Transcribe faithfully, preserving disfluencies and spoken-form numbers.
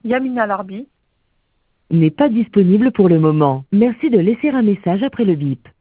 Yamina Larbi. N'est pas disponible pour le moment. Merci de laisser un message après le bip.